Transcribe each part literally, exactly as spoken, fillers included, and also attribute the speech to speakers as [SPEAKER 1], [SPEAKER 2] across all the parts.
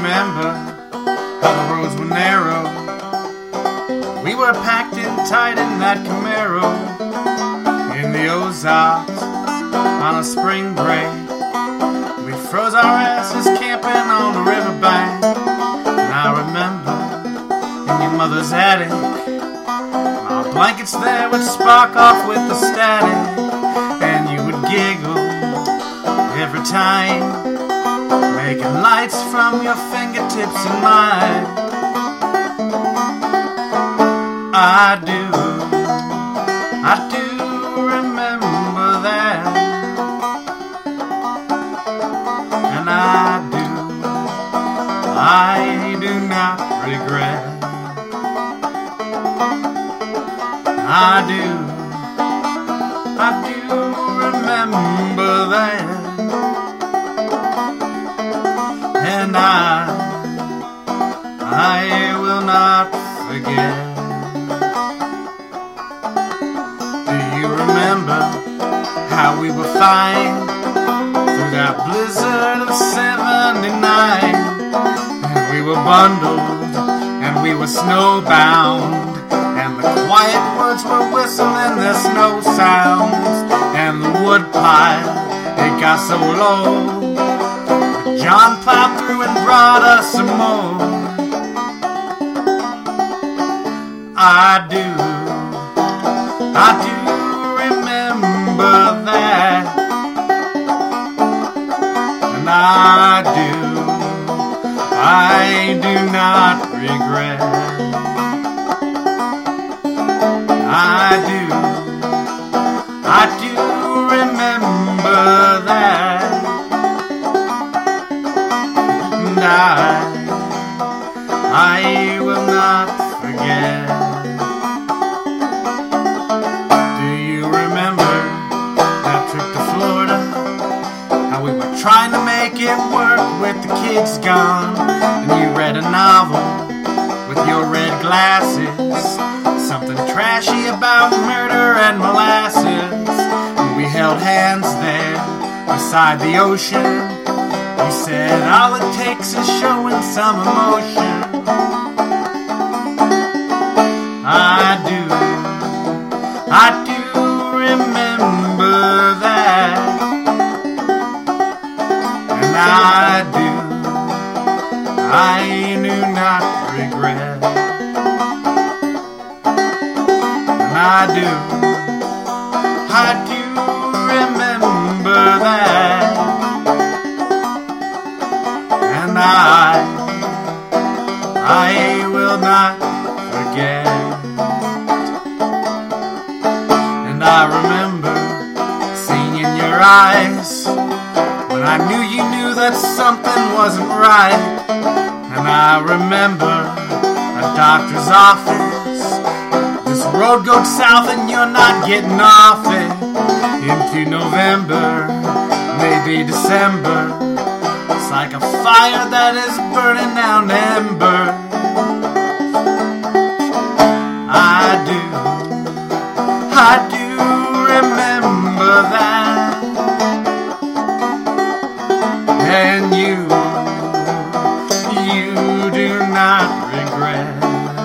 [SPEAKER 1] remember how the roads were narrow? We were packed in tight in that Camaro in the Ozarks on a spring break. We froze our asses camping on the riverbank. And I remember in your mother's attic, our blankets there would spark off with the static, and you would giggle every time, making lights from your fingertips and mine. I do, I do remember that, and I do, I do not regret. I do, I do remember that, and I, I will not forget. Do you remember how we were fine through that blizzard of seventy-nine? And we were bundled and we were snowbound, and the quiet woods were whistling their snow sounds, and the wood pile, it got so low, but John plowed through and brought us some more. I do, I do remember that, and I do, I do not regret. I do, I do remember that, and I, I will not forget. Do you remember that trip to Florida? How we were trying to make it work with the kids gone, and you read a novel with your red glasses, something trashy about murder and molasses. And we held hands there beside the ocean. You said all it takes is showing some emotion. I do, I do remember that, and I do, I do not regret. I do, I do remember that, and I, I will not forget. And I remember seeing in your eyes when I knew you knew that something wasn't right. And I remember a doctor's office. This road goes south and you're not getting off it into November, maybe December. It's like a fire that is burning down embers. I do, I do remember that, and you, you do not regret.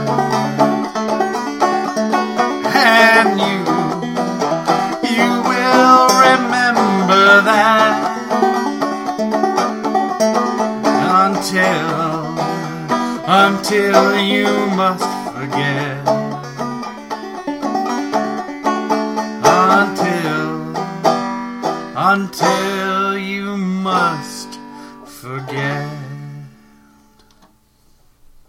[SPEAKER 1] And you, you will remember that until, until you must forget. Until, until you must forget.